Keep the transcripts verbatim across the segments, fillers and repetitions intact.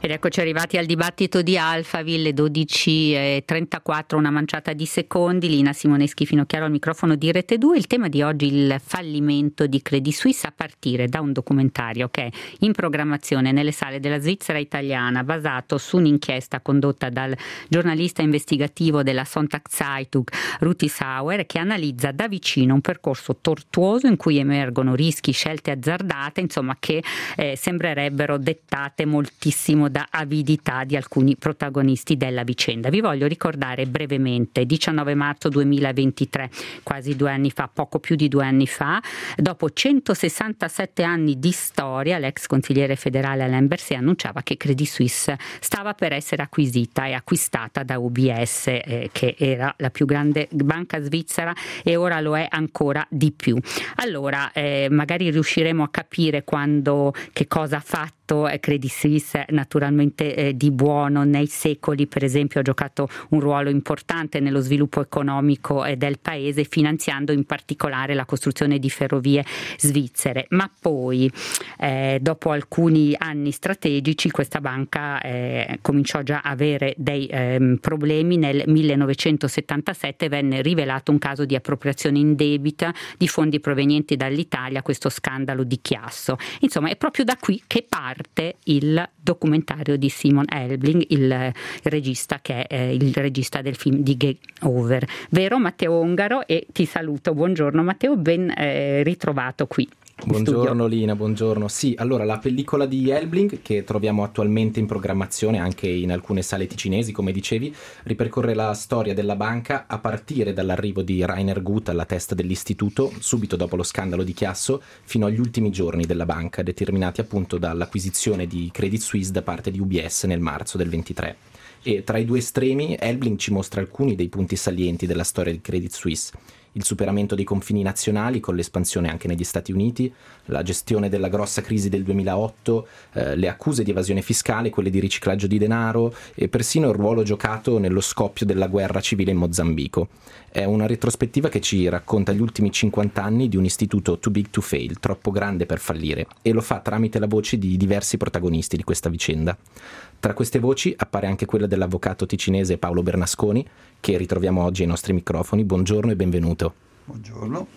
Ed eccoci arrivati al dibattito di Alphaville, dodici e trentaquattro, una manciata di secondi. Lina Simoneschi Finocchiaro al microfono di Rete due. Il tema di oggi, il fallimento di Credit Suisse, a partire da un documentario che è in programmazione nelle sale della Svizzera italiana, basato su un'inchiesta condotta dal giornalista investigativo della Sonntagszeitung Ruti Sauer, che analizza da vicino un percorso tortuoso in cui emergono rischi, scelte azzardate, insomma, che eh, sembrerebbero dettate moltissimo da avidità di alcuni protagonisti della vicenda. Vi voglio ricordare brevemente: diciannove marzo duemilaventitré, quasi due anni fa, poco più di due anni fa, dopo centosessantasette anni di storia, l'ex consigliere federale Alain Berset annunciava che Credit Suisse stava per essere acquisita e acquistata da U B S, eh, che era la più grande banca svizzera e ora lo è ancora di più. Allora, eh, magari riusciremo a capire quando, che cosa ha fatto Credit Suisse naturalmente eh, di buono nei secoli. Per esempio, ha giocato un ruolo importante nello sviluppo economico eh, del paese, finanziando in particolare la costruzione di ferrovie svizzere. Ma poi, eh, dopo alcuni anni strategici, questa banca eh, cominciò già a avere dei eh, problemi. Nel millenovecentosettantasette venne rivelato un caso di appropriazione indebita di fondi provenienti dall'Italia, questo scandalo di Chiasso. Insomma, è proprio da qui che parte il documentario di Simon Helbling, il, il regista che è eh, il regista del film di Game Over. Vero, Matteo Ongaro? E ti saluto. Buongiorno Matteo, ben eh, ritrovato qui. Buongiorno Lina, buongiorno. Sì, allora la pellicola di Helbling, che troviamo attualmente in programmazione anche in alcune sale ticinesi, come dicevi, ripercorre la storia della banca a partire dall'arrivo di Rainer Gut alla testa dell'istituto, subito dopo lo scandalo di Chiasso, fino agli ultimi giorni della banca, determinati appunto dall'acquisizione di Credit Suisse da parte di U B S nel marzo del ventitré. E tra i due estremi, Helbling ci mostra alcuni dei punti salienti della storia di Credit Suisse: il superamento dei confini nazionali con l'espansione anche negli Stati Uniti, la gestione della grossa crisi del duemilaotto, eh, le accuse di evasione fiscale, quelle di riciclaggio di denaro e persino il ruolo giocato nello scoppio della guerra civile in Mozambico. È una retrospettiva che ci racconta gli ultimi cinquanta anni di un istituto too big to fail, troppo grande per fallire, e lo fa tramite la voce di diversi protagonisti di questa vicenda. Tra queste voci appare anche quella dell'avvocato ticinese Paolo Bernasconi, che ritroviamo oggi ai nostri microfoni. Buongiorno e benvenuto. Buongiorno.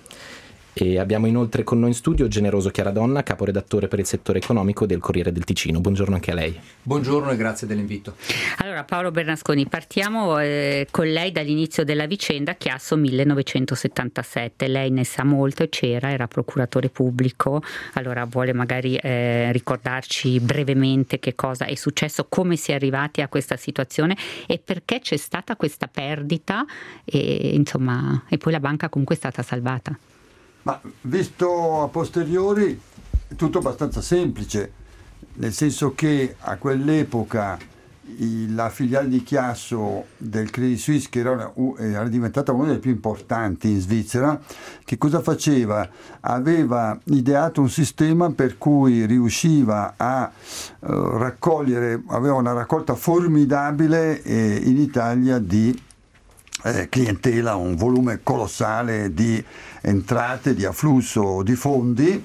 E abbiamo inoltre con noi in studio Generoso Chiaradonna, caporedattore per il settore economico del Corriere del Ticino. Buongiorno anche a lei. Buongiorno e grazie dell'invito. Allora, Paolo Bernasconi, partiamo eh, con lei dall'inizio della vicenda. Chiasso millenovecentosettantasette, lei ne sa molto e c'era, era procuratore pubblico. Allora, vuole magari eh, ricordarci brevemente che cosa è successo, come si è arrivati a questa situazione e perché c'è stata questa perdita e, insomma, e poi la banca comunque è stata salvata. Ma visto a posteriori è tutto abbastanza semplice, nel senso che a quell'epoca il, la filiale di Chiasso del Credit Suisse, che era, una, era diventata una delle più importanti in Svizzera, che cosa faceva? Aveva ideato un sistema per cui riusciva a uh, raccogliere, aveva una raccolta formidabile eh, in Italia di Eh, clientela, un volume colossale di entrate, di afflusso di fondi,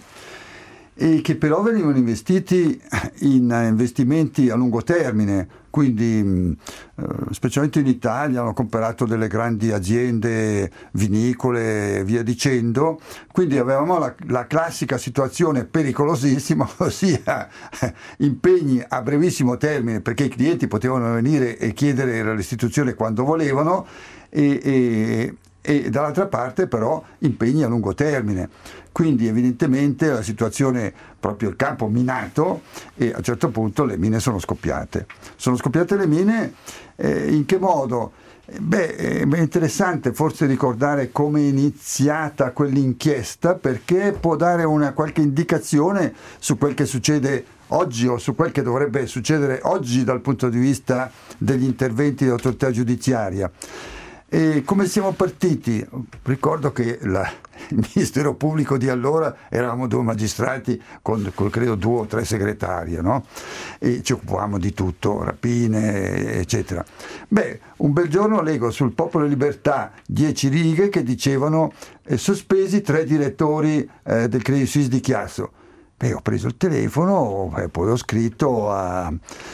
e che però venivano investiti in investimenti a lungo termine, quindi eh, specialmente in Italia hanno comprato delle grandi aziende vinicole e via dicendo, quindi avevamo la, la classica situazione pericolosissima, ossia impegni a brevissimo termine, perché i clienti potevano venire e chiedere la restituzione quando volevano, e, e, e dall'altra parte però impegni a lungo termine, quindi evidentemente la situazione, proprio il campo minato, e a un certo punto le mine sono scoppiate. Sono scoppiate le mine, eh, in che modo? Beh, è interessante forse ricordare come è iniziata quell'inchiesta, perché può dare una qualche indicazione su quel che succede oggi o su quel che dovrebbe succedere oggi dal punto di vista degli interventi dell'autorità giudiziaria. E come siamo partiti? Ricordo che la, il Ministero Pubblico di allora eravamo due magistrati con, con credo due o tre segretarie, no? E ci occupavamo di tutto, rapine, eccetera. Beh, un bel giorno leggo sul Popolo e Libertà dieci righe che dicevano eh, sospesi tre direttori eh, del Credit Suisse di Chiasso. Beh, ho preso il telefono e poi ho scritto a,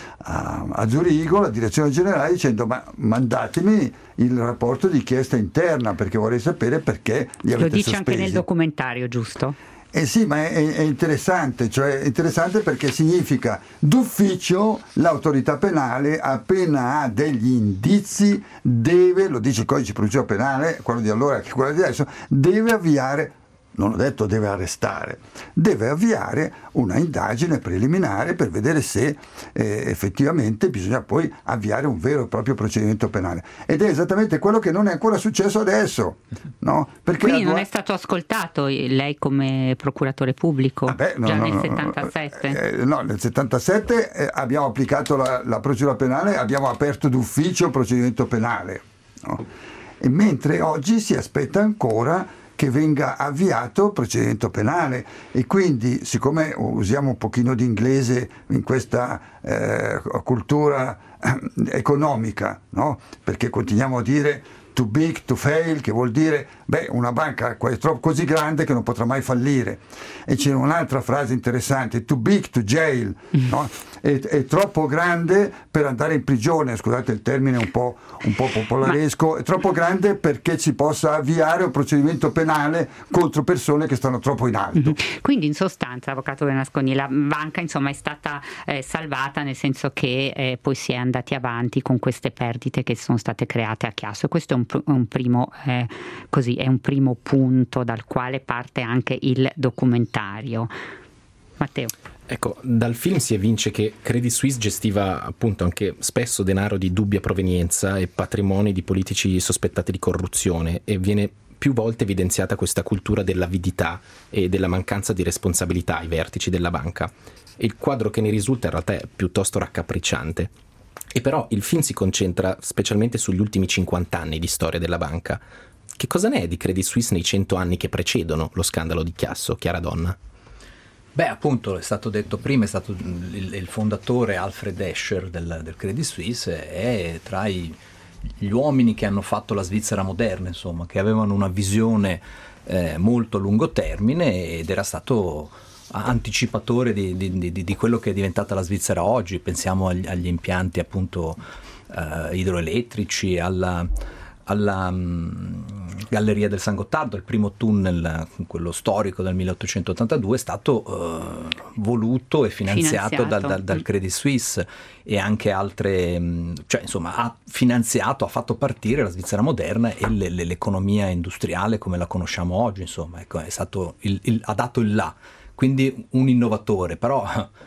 a, a Zurigo, la direzione generale, dicendo: ma mandatemi il rapporto di inchiesta interna, perché vorrei sapere perché li avete sospesi. Lo dice anche nel documentario, giusto? Eh sì, ma è, è interessante, cioè è interessante perché significa d'ufficio l'autorità penale, appena ha degli indizi, deve, lo dice il codice di procedura penale, quello di allora che quello di adesso, deve avviare, non ho detto deve arrestare, deve avviare una indagine preliminare per vedere se eh, effettivamente bisogna poi avviare un vero e proprio procedimento penale. Ed è esattamente quello che non è ancora successo adesso, no? Perché Quindi non due... è stato ascoltato lei come procuratore pubblico ah beh, no, già no, nel no, settantasette? Eh, no, nel settantasette eh, abbiamo applicato la, la procedura penale, abbiamo aperto d'ufficio il procedimento penale, no? E mentre oggi si aspetta ancora che venga avviato il procedimento penale, e quindi, siccome usiamo un pochino di inglese in questa eh, cultura eh, economica, no? Perché continuiamo a dire too big to fail, che vuol dire beh, una banca è troppo così grande che non potrà mai fallire. E c'è un'altra frase interessante: too big to jail, no? è, è troppo grande per andare in prigione, scusate il termine un po', un po' popolaresco, è troppo grande perché si possa avviare un procedimento penale contro persone che stanno troppo in alto. Quindi in sostanza, avvocato Bernasconi, la banca insomma è stata eh, salvata, nel senso che eh, poi si è andati avanti con queste perdite che sono state create a Chiasso, e questo è un, un primo eh, così è un primo punto dal quale parte anche il documentario. Matteo. Ecco, dal film si evince che Credit Suisse gestiva appunto anche spesso denaro di dubbia provenienza e patrimoni di politici sospettati di corruzione, e viene più volte evidenziata questa cultura dell'avidità e della mancanza di responsabilità ai vertici della banca. E il quadro che ne risulta in realtà è piuttosto raccapricciante. E però il film si concentra specialmente sugli ultimi cinquanta anni di storia della banca. Che cosa ne è di Credit Suisse nei cento anni che precedono lo scandalo di Chiasso, Chiara Donna? Beh, appunto, è stato detto prima, è stato il, il fondatore Alfred Escher del, del Credit Suisse, è tra i, gli uomini che hanno fatto la Svizzera moderna, insomma, che avevano una visione eh, molto a lungo termine, ed era stato anticipatore di, di, di, di quello che è diventata la Svizzera oggi. Pensiamo agli, agli impianti appunto eh, idroelettrici, alla, alla um, Galleria del San Gottardo, il primo tunnel, quello storico del milleottocentottantadue, è stato uh, voluto e finanziato, finanziato. Dal, dal, dal Credit Suisse, e anche altre, cioè insomma ha finanziato, ha fatto partire la Svizzera moderna e le, le, l'economia industriale come la conosciamo oggi, insomma, ecco, è stato il, il, ha dato il là, quindi un innovatore, però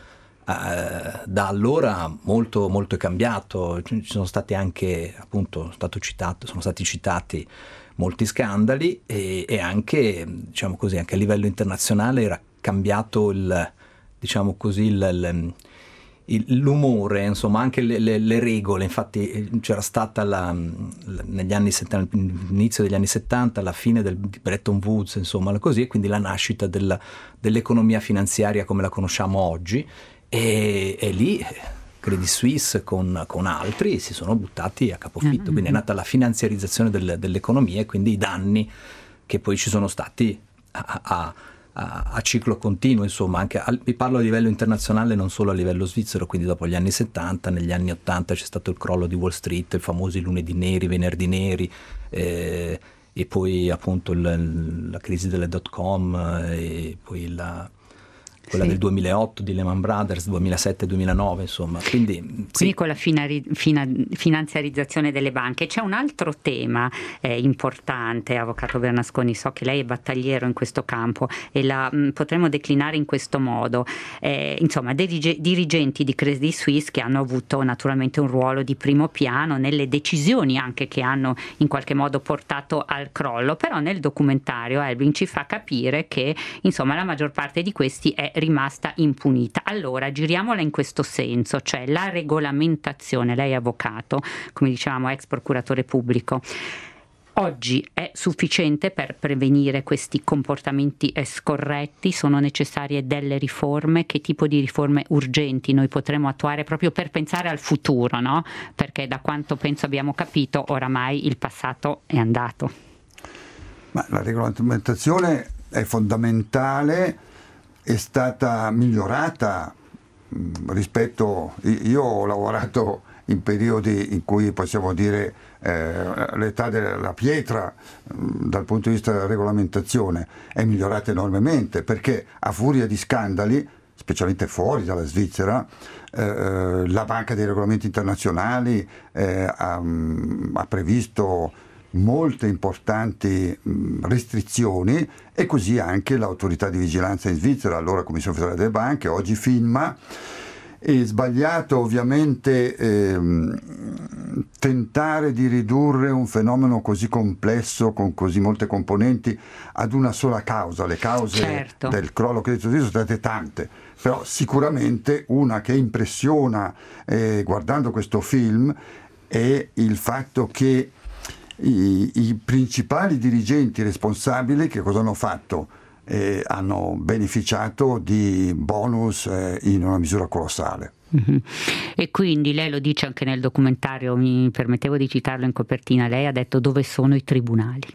Uh, da allora molto, molto è cambiato. Ci sono stati anche, appunto, stato citato, sono stati citati molti scandali, e, e anche, diciamo così, anche a livello internazionale era cambiato il, diciamo così, il, il, l'umore, insomma, anche le, le, le regole. Infatti c'era stata la, negli anni settanta, all'inizio degli anni settanta, la fine del Bretton Woods, insomma, così, e quindi la nascita della, dell'economia finanziaria come la conosciamo oggi. E, e lì Credit Suisse con, con altri si sono buttati a capofitto, mm-hmm. quindi è nata la finanziarizzazione del, dell'economia, e quindi i danni che poi ci sono stati a, a, a, a ciclo continuo, insomma, anche a, vi parlo a livello internazionale, non solo a livello svizzero. Quindi dopo gli anni settanta, negli anni ottanta c'è stato il crollo di Wall Street, i famosi lunedì neri, venerdì neri, eh, e poi appunto il, la crisi delle dot com, e poi la quella sì. del duemilaotto di Lehman Brothers, duemilasette duemilanove, insomma. Quindi, Quindi sì. con la finari, fina, finanziarizzazione delle banche. C'è un altro tema eh, importante, avvocato Bernasconi, so che lei è battagliero in questo campo, e la mh, potremmo declinare in questo modo. Eh, insomma, dirige, dirigenti di Credit Suisse che hanno avuto naturalmente un ruolo di primo piano nelle decisioni anche che hanno in qualche modo portato al crollo, però nel documentario Helbling ci fa capire che insomma la maggior parte di questi è rimasta impunita. Allora giriamola in questo senso, cioè la regolamentazione. Lei è avvocato, come dicevamo, ex procuratore pubblico, oggi è sufficiente per prevenire questi comportamenti scorretti? Sono necessarie delle riforme? Che tipo di riforme urgenti noi potremo attuare proprio per pensare al futuro, no? Perché da quanto penso abbiamo capito, oramai il passato è andato. Ma la regolamentazione è fondamentale è stata migliorata mh, rispetto, io ho lavorato in periodi in cui possiamo dire eh, l'età della pietra mh, dal punto di vista della regolamentazione è migliorata enormemente, perché a furia di scandali, specialmente fuori dalla Svizzera, eh, la Banca dei Regolamenti Internazionali eh, ha, ha previsto molte importanti mh, restrizioni, e così anche l'autorità di vigilanza in Svizzera, allora Commissione Federale delle Banche, oggi FINMA. È sbagliato ovviamente ehm, tentare di ridurre un fenomeno così complesso, con così molte componenti, ad una sola causa. Le cause certo. del crollo Credit Suisse sono state tante, però sicuramente una che impressiona eh, guardando questo film è il fatto che i, i principali dirigenti responsabili che cosa hanno fatto? Eh, hanno beneficiato di bonus eh, in una misura colossale. Mm-hmm. E quindi lei lo dice anche nel documentario, mi permettevo di citarlo in copertina, lei ha detto: dove sono i tribunali?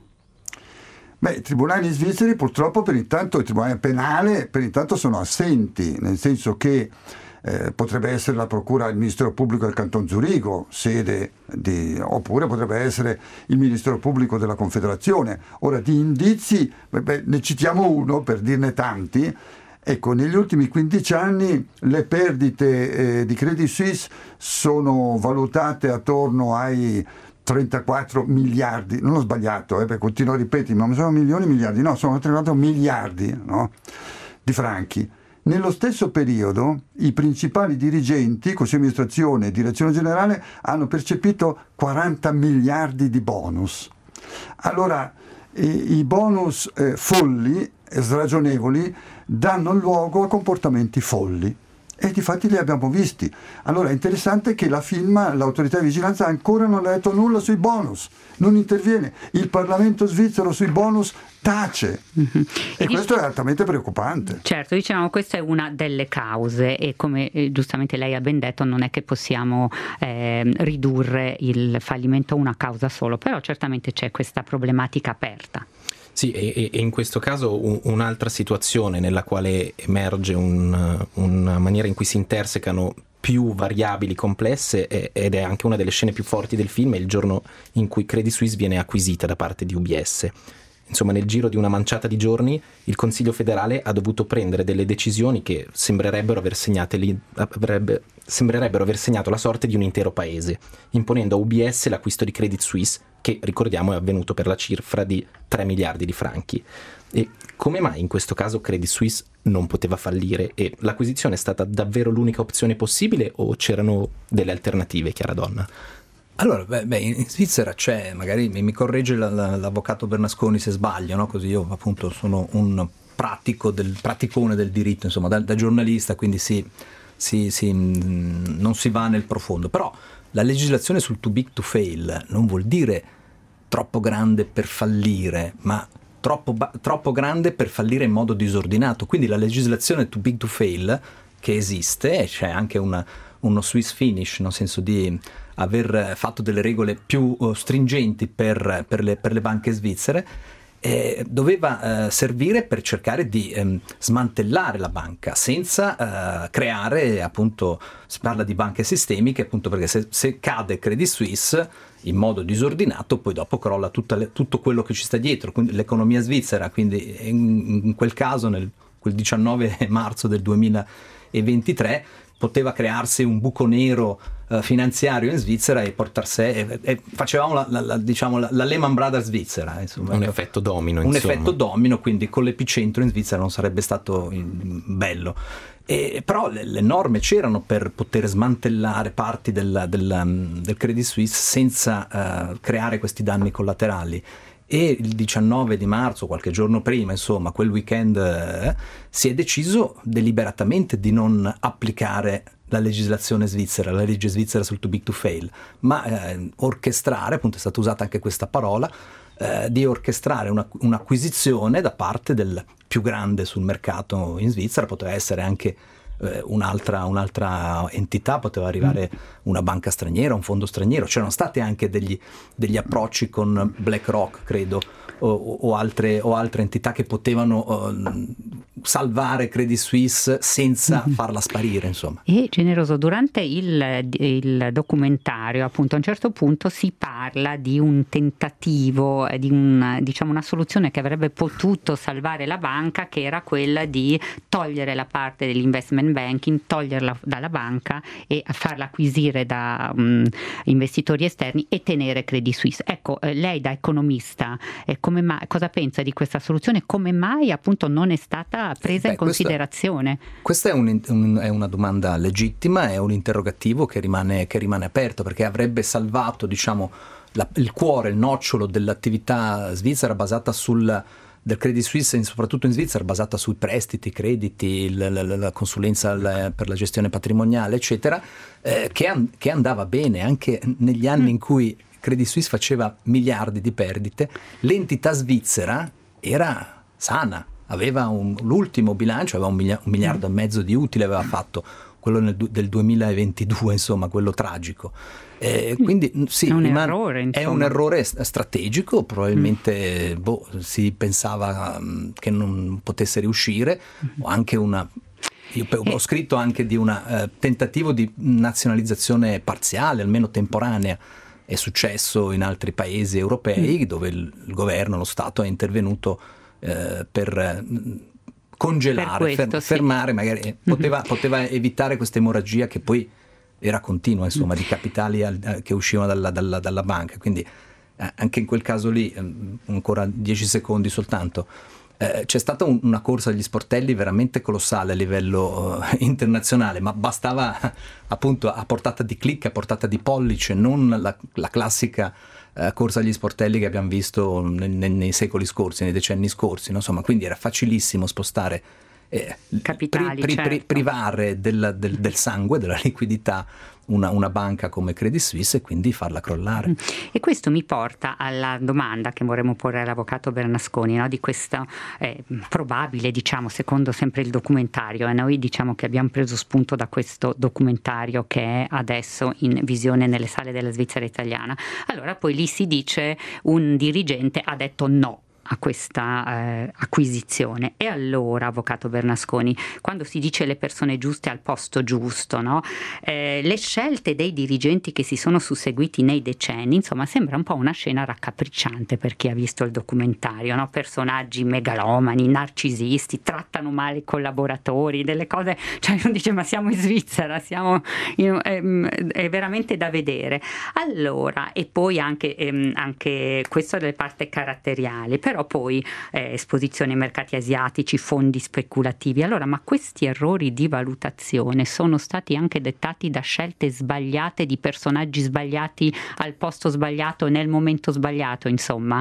Beh, i tribunali svizzeri purtroppo per intanto, il tribunale penale per intanto sono assenti, nel senso che Eh, potrebbe essere la procura del Ministero Pubblico del Canton Zurigo, sede di, oppure potrebbe essere il Ministero Pubblico della Confederazione. Ora, di indizi, beh, ne citiamo uno per dirne tanti. Ecco, negli ultimi quindici anni le perdite eh, di Credit Suisse sono valutate attorno ai trentaquattro miliardi, non ho sbagliato, eh, perché continuo a ripetere, ma sono milioni e miliardi, no, sono trentaquattro miliardi, no, di franchi. Nello stesso periodo i principali dirigenti, consiglio di amministrazione e direzione generale, hanno percepito quaranta miliardi di bonus. Allora, eh, i bonus eh, folli, eh, sragionevoli, danno luogo a comportamenti folli. E difatti li abbiamo visti. Allora è interessante che la FINMA, l'autorità di vigilanza, ancora non ha detto nulla sui bonus, non interviene. Il Parlamento svizzero sui bonus tace. Mm-hmm. E, e questo dic- è altamente preoccupante. Certo, diciamo, questa è una delle cause, e come eh, giustamente lei ha ben detto, non è che possiamo eh, ridurre il fallimento a una causa solo, però certamente c'è questa problematica aperta. Sì, e, e in questo caso un, un'altra situazione nella quale emerge un, una maniera in cui si intersecano più variabili complesse, è, ed è anche una delle scene più forti del film, è il giorno in cui Credit Suisse viene acquisita da parte di U B S. Insomma, nel giro di una manciata di giorni il Consiglio federale ha dovuto prendere delle decisioni che sembrerebbero aver, segnate lì, avrebbe, sembrerebbero aver segnato la sorte di un intero paese, imponendo a U B S l'acquisto di Credit Suisse, che ricordiamo è avvenuto per la cifra di tre miliardi di franchi. E come mai in questo caso Credit Suisse non poteva fallire? E l'acquisizione è stata davvero l'unica opzione possibile, o c'erano delle alternative, Chiara Donna? Allora, beh, beh, in Svizzera c'è, magari mi corregge la, la, l'avvocato Bernasconi se sbaglio, no? Così io appunto sono un pratico del, praticone del diritto, insomma, da, da giornalista, quindi si, si, si, non si va nel profondo. Però la legislazione sul too big to fail non vuol dire troppo grande per fallire, ma troppo, troppo grande per fallire in modo disordinato. Quindi la legislazione too big to fail che esiste, c'è anche una, uno Swiss finish, nel senso di aver fatto delle regole più uh, stringenti per, per, le, per le banche svizzere, eh, doveva uh, servire per cercare di um, smantellare la banca senza uh, creare, appunto, si parla di banche sistemiche, appunto perché se, se cade Credit Suisse in modo disordinato, poi dopo crolla tutta le, tutto quello che ci sta dietro, quindi l'economia svizzera. Quindi in, in quel caso, nel quel diciannove marzo del duemilaventitré, poteva crearsi un buco nero uh, finanziario in Svizzera e portarsi, e, e facevamo la, la, la, diciamo, la, la Lehman Brothers svizzera, insomma, un effetto domino, un insomma. effetto domino, quindi con l'epicentro in Svizzera non sarebbe stato bello. E, però le, le norme c'erano per poter smantellare parti del, del, del Credit Suisse senza uh, creare questi danni collaterali. E il diciannove di marzo, qualche giorno prima, insomma, quel weekend, eh, si è deciso deliberatamente di non applicare la legislazione svizzera, la legge svizzera sul too big to fail, ma eh, orchestrare, appunto è stata usata anche questa parola, eh, di orchestrare una, un'acquisizione da parte del più grande sul mercato in Svizzera. Poteva essere anche eh, un'altra, un'altra entità, poteva arrivare una banca straniera, un fondo straniero. C'erano stati anche degli, degli approcci con BlackRock, credo, o, o, altre, o altre entità che potevano uh, salvare Credit Suisse senza farla sparire, insomma. E Generoso, durante il, il documentario, appunto, a un certo punto si parla di un tentativo, di un, diciamo una soluzione che avrebbe potuto salvare la banca, che era quella di togliere la parte dell'investment banking, toglierla dalla banca e farla acquisire da um, investitori esterni e tenere Credit Suisse. Ecco, eh, lei da economista, eh, come mai, cosa pensa di questa soluzione? Come mai appunto non è stata presa Beh, in considerazione? Questa, questa è, un, un, è una domanda legittima, è un interrogativo che rimane, che rimane aperto, perché avrebbe salvato, diciamo, la, il cuore, il nocciolo dell'attività svizzera basata sul del Credit Suisse, soprattutto in Svizzera, basata sui prestiti, crediti, la, la, la consulenza la, per la gestione patrimoniale, eccetera, eh, che, an, che andava bene anche negli anni mm. in cui Credit Suisse faceva miliardi di perdite. L'entità svizzera era sana, aveva un, l'ultimo bilancio, aveva un, milia, un miliardo mm. e mezzo di utile, aveva fatto quello nel, del duemilaventidue, insomma, quello tragico. Eh, quindi sì, è un rimane, errore, è un errore strategico, probabilmente mm. boh, si pensava um, che non potesse riuscire, mm. o anche una io ho eh. scritto anche di un uh, tentativo di nazionalizzazione parziale, almeno temporanea. È successo in altri paesi europei mm. dove il, il governo, lo Stato è intervenuto eh, per congelare, per questo, fer- sì. fermare, magari mm-hmm. poteva, poteva evitare questa emorragia che poi era continua, insomma, di capitali al, che uscivano dalla, dalla, dalla banca. Quindi eh, anche in quel caso lì, eh, ancora dieci secondi soltanto, eh, c'è stata un, una corsa agli sportelli veramente colossale a livello eh, internazionale, ma bastava appunto a portata di clic, a portata di pollice, non la, la classica eh, corsa agli sportelli che abbiamo visto nei, nei, nei secoli scorsi, nei decenni scorsi, no? Insomma, quindi era facilissimo spostare Eh, capitali, pri, pri, certo. privare del, del, del sangue, della liquidità una, una banca come Credit Suisse e quindi farla crollare. E questo mi porta alla domanda che vorremmo porre all'avvocato Bernasconi, no? Di questo eh, probabile, diciamo, secondo sempre il documentario, e noi diciamo che abbiamo preso spunto da questo documentario che è adesso in visione nelle sale della Svizzera italiana. Allora poi lì si dice un dirigente ha detto no a questa eh, acquisizione. E allora, avvocato Bernasconi, quando si dice le persone giuste al posto giusto, no? Eh, le scelte dei dirigenti che si sono susseguiti nei decenni, insomma, sembra un po' una scena raccapricciante per chi ha visto il documentario, no? Personaggi megalomani, narcisisti, trattano male i collaboratori, delle cose, cioè uno dice ma siamo in Svizzera, siamo in, è, è veramente da vedere. Allora, e poi anche, ehm, anche questo delle parti caratteriali, però poi eh, esposizione ai mercati asiatici, fondi speculativi. Allora, ma questi errori di valutazione sono stati anche dettati da scelte sbagliate di personaggi sbagliati al posto sbagliato nel momento sbagliato, insomma?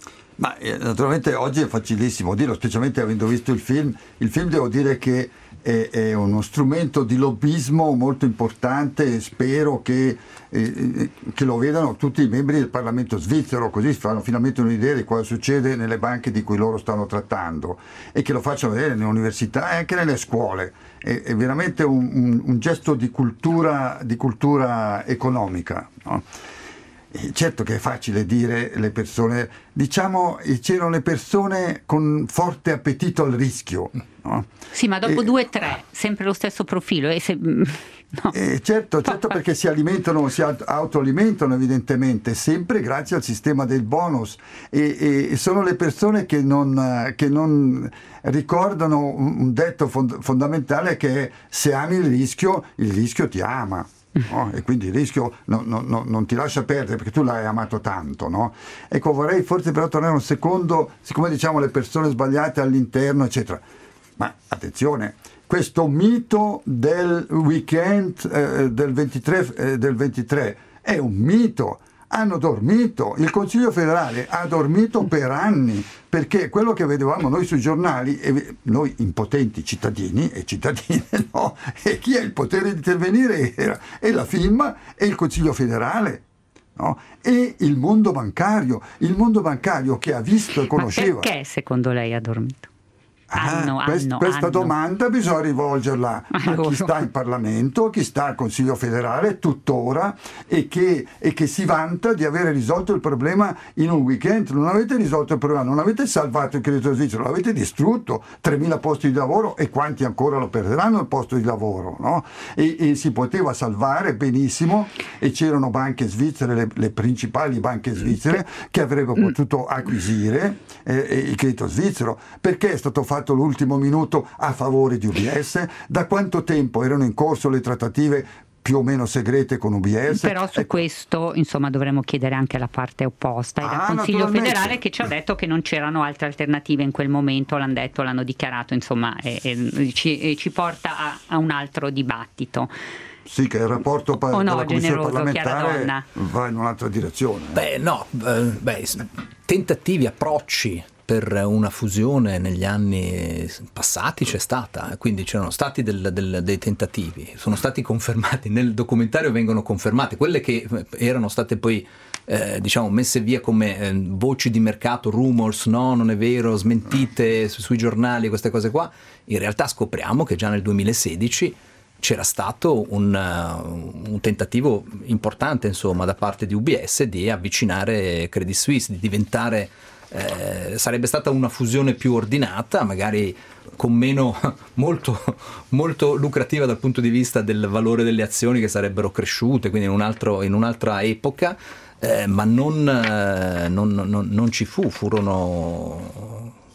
Ma eh, naturalmente oggi è facilissimo dirlo, specialmente avendo visto il film. Il film, devo dire che è, è uno strumento di lobbismo molto importante, e spero che, eh, che lo vedano tutti i membri del Parlamento svizzero, così si fanno finalmente un'idea di cosa succede nelle banche di cui loro stanno trattando, e che lo facciano vedere nelle università e anche nelle scuole. È, è veramente un, un, un gesto di cultura, di cultura economica, no? Certo che è facile dire le persone, diciamo, c'erano le persone con forte appetito al rischio, no? Sì, ma dopo e, due o tre, sempre lo stesso profilo. E se, no. eh, certo, certo, perché si alimentano, si autoalimentano evidentemente, sempre grazie al sistema del bonus, e, e sono le persone che non, che non ricordano un detto fond- fondamentale che è: se ami il rischio, il rischio ti ama. No? E quindi il rischio no, no, no, non ti lascia perdere perché tu l'hai amato tanto, no? Ecco, vorrei forse però tornare un secondo, siccome diciamo le persone sbagliate all'interno eccetera, ma attenzione, questo mito del weekend eh, del ventitré, eh, del ventitré è un mito. Hanno dormito, il Consiglio federale ha dormito per anni, perché quello che vedevamo noi sui giornali, e noi impotenti cittadini e cittadine, no? E chi ha il potere di intervenire era e la FIMA e il Consiglio federale, no? E il mondo bancario, il mondo bancario che ha visto e conosceva. Ma perché secondo lei ha dormito? Hanno, ah, quest, hanno, questa hanno. domanda bisogna rivolgerla a chi sta in Parlamento, a chi sta al Consiglio federale tuttora e che, e che si vanta di avere risolto il problema in un weekend. Non avete risolto il problema, non avete salvato il credito svizzero, l'avete distrutto, tremila posti di lavoro, e quanti ancora lo perderanno il posto di lavoro, no? E, e si poteva salvare benissimo, e c'erano banche svizzere, le, le principali banche svizzere, che avrebbero potuto acquisire eh, il credito svizzero. Perché è stato fatto l'ultimo minuto a favore di U B S? Da quanto tempo erano in corso le trattative più o meno segrete con U B S? Però su ecco. questo insomma dovremmo chiedere anche alla parte opposta, e Ah, dal Consiglio naturalmente. federale, che ci ha detto che non c'erano altre alternative in quel momento, l'hanno detto, l'hanno dichiarato, insomma, e, e ci, e ci porta a, a un altro dibattito. Sì, che il rapporto pa- O no, della Commissione generoso, Chiara parlamentare Donna? va in un'altra direzione. Beh, no, eh, beh, tentativi, approcci per una fusione negli anni passati c'è stata, quindi c'erano stati del, del, dei tentativi, sono stati confermati, nel documentario vengono confermati, quelle che erano state poi eh, diciamo messe via come eh, voci di mercato, rumors, no, non è vero, smentite su, sui giornali, queste cose qua, in realtà scopriamo che già nel duemilasedici c'era stato un, uh, un tentativo importante, insomma, da parte di U B S di avvicinare Credit Suisse, di diventare, eh, sarebbe stata una fusione più ordinata, magari con meno, molto, molto lucrativa dal punto di vista del valore delle azioni, che sarebbero cresciute, quindi in, un altro, in un'altra epoca, eh, ma non, eh, non, non, non ci fu, furono...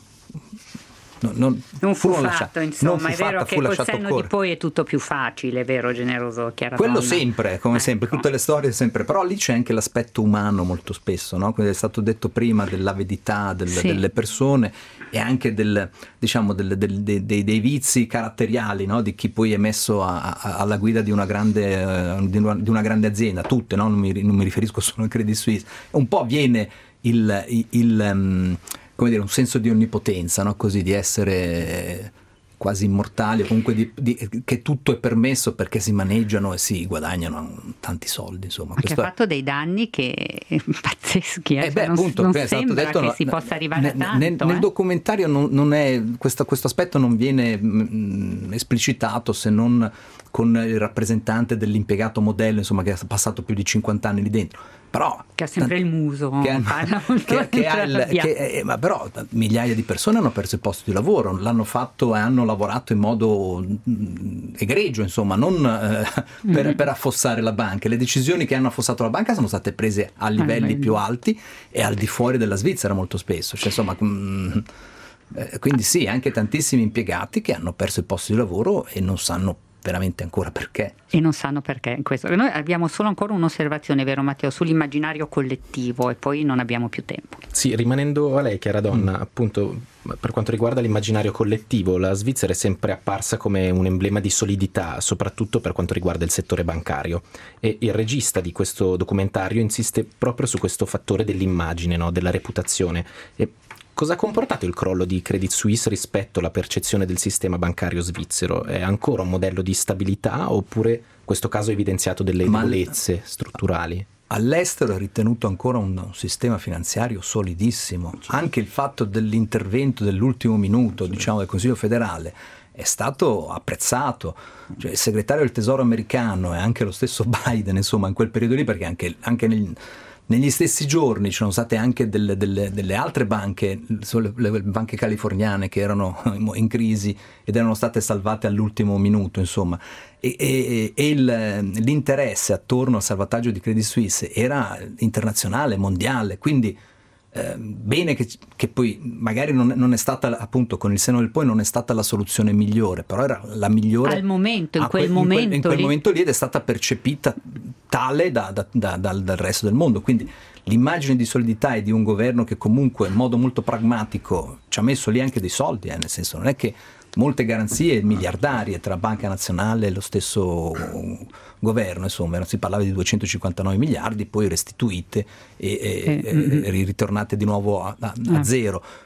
Non, non fu fatto, lasciato, insomma, non fu è vero fatta, che fu col lasciato senno correre. di poi è tutto più facile, è vero, generoso, Chiara Quello Donna? sempre, come sempre, Ecco. tutte le storie sempre, però lì c'è anche l'aspetto umano molto spesso, no? Come è stato detto prima, dell'avidità del, Sì. delle persone, e anche del, diciamo, del, del, dei, dei, dei vizi caratteriali, no? Di chi poi è messo a, a, alla guida di una grande, uh, di una, di una grande azienda, tutte, no? non, mi, non mi riferisco solo al Credit Suisse, un po' viene il, il, il um, come dire, un senso di onnipotenza, no? Così, di essere quasi immortali, o comunque di, di, che tutto è permesso perché si maneggiano e si guadagnano tanti soldi, insomma. Ma che Questo ha fatto dei danni che pazzeschi, eh? eh beh, Cioè, non, appunto, non è stato sembra detto, che no, si possa arrivare ne, a tanto. nel, nel eh? documentario non, non è, questo, questo aspetto non viene mh, esplicitato, se non con il rappresentante dell'impiegato modello, insomma, che è passato più di cinquanta anni lì dentro. Però, che ha sempre il muso, che, parla molto che, che ha il, che, eh, ma però migliaia di persone hanno perso il posto di lavoro, l'hanno fatto e hanno lavorato in modo mh, egregio, insomma, non eh, per, Mm-hmm. per affossare la banca. Le decisioni che hanno affossato la banca sono state prese a livelli Ah, più alti e al di fuori della Svizzera molto spesso, cioè, insomma, mh, eh, quindi sì, anche tantissimi impiegati che hanno perso il posto di lavoro e non sanno veramente ancora perché. E non sanno perché. Questo. Noi abbiamo solo ancora un'osservazione, vero Matteo, sull'immaginario collettivo, e poi non abbiamo più tempo. Sì, rimanendo a lei, Chiara Donna, mm. appunto, per quanto riguarda l'immaginario collettivo, la Svizzera è sempre apparsa come un emblema di solidità, soprattutto per quanto riguarda il settore bancario, e il regista di questo documentario insiste proprio su questo fattore dell'immagine, no? Della reputazione. E cosa ha comportato il crollo di Credit Suisse rispetto alla percezione del sistema bancario svizzero? È ancora un modello di stabilità, oppure questo caso ha evidenziato delle debolezze strutturali? All'estero è ritenuto ancora un, un sistema finanziario solidissimo. Anche il fatto dell'intervento dell'ultimo minuto, diciamo, del Consiglio federale è stato apprezzato. Cioè, il segretario del Tesoro americano e anche lo stesso Biden, insomma, in quel periodo lì, perché anche, anche nel, negli stessi giorni ci sono state anche delle, delle, delle altre banche, le, le banche californiane, che erano in crisi ed erano state salvate all'ultimo minuto, insomma, e, e, e il, l'interesse attorno al salvataggio di Credit Suisse era internazionale, mondiale, quindi eh, bene che, che poi magari non, non è stata, appunto, con il senno del poi non è stata la soluzione migliore, però era la migliore al momento, in quel que, momento in quel, in quel lì. momento lì, ed è stata percepita tale da, da, da, dal, dal resto del mondo. Quindi l'immagine di solidità e di un governo che comunque in modo molto pragmatico ci ha messo lì anche dei soldi, eh, nel senso, non è che molte garanzie miliardarie tra Banca Nazionale e lo stesso governo, insomma, si parlava di duecentocinquantanove miliardi, poi restituite e, e, eh, e ritornate di nuovo a, a, a zero.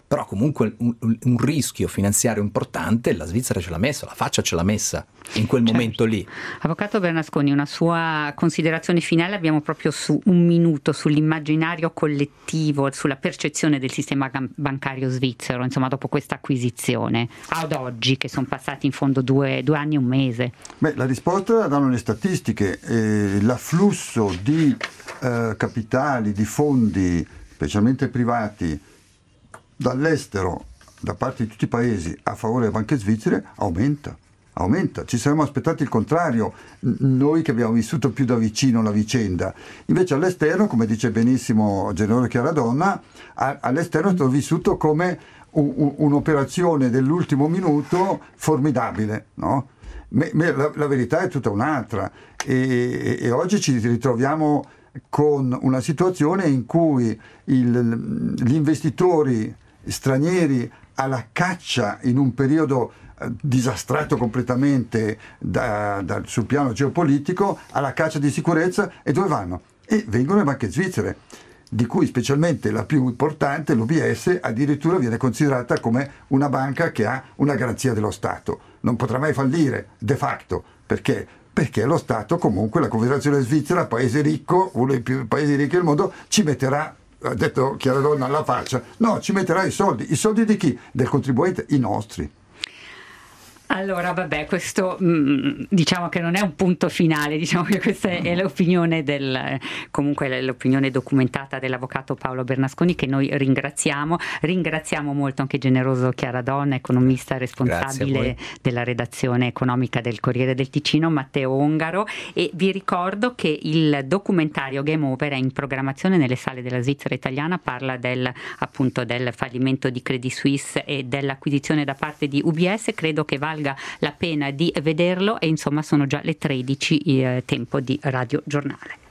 però comunque un, un rischio finanziario importante la Svizzera ce l'ha messo, la faccia ce l'ha messa in quel certo. momento lì. Avvocato Bernasconi, una sua considerazione finale, abbiamo proprio su un minuto sull'immaginario collettivo, sulla percezione del sistema bancario svizzero, insomma dopo questa acquisizione, ad oggi che sono passati in fondo due, due anni e un mese. Beh, la risposta la danno le statistiche, eh, l'afflusso di eh, capitali, di fondi, specialmente privati, dall'estero, da parte di tutti i paesi a favore delle banche svizzere aumenta, aumenta. Ci saremmo aspettati il contrario, noi che abbiamo vissuto più da vicino la vicenda. Invece all'esterno, come dice benissimo Generale Chiaradonna, all'esterno è stato vissuto come un, un, un'operazione dell'ultimo minuto formidabile, no? Me, me, la, la verità è tutta un'altra e, e oggi ci ritroviamo con una situazione in cui il, gli investitori stranieri alla caccia in un periodo eh, disastrato completamente da, da, sul piano geopolitico, alla caccia di sicurezza, e dove vanno? E vengono le banche svizzere, di cui specialmente la più importante, l'U B S, addirittura viene considerata come una banca che ha una garanzia dello Stato. Non potrà mai fallire, de facto, perché? Perché lo Stato, comunque, la Confederazione Svizzera, paese ricco, uno dei più paesi ricchi del mondo, ci metterà, ha detto Chiaradonna alla faccia, no, ci metterà i soldi. I soldi di chi? Del contribuente, i nostri. Allora, vabbè, questo mh, diciamo che non è un punto finale, diciamo che questa è l'opinione del, comunque l'opinione documentata dell'avvocato Paolo Bernasconi, che noi ringraziamo. Ringraziamo molto anche Generoso Chiaradonna, economista responsabile della redazione economica del Corriere del Ticino, Matteo Ongaro, e vi ricordo che il documentario Game Over è in programmazione nelle sale della Svizzera italiana, parla del, appunto, del fallimento di Credit Suisse e dell'acquisizione da parte di U B S. Credo che valga la pena di vederlo, e insomma sono già le tredici, eh, tempo di Radio Giornale.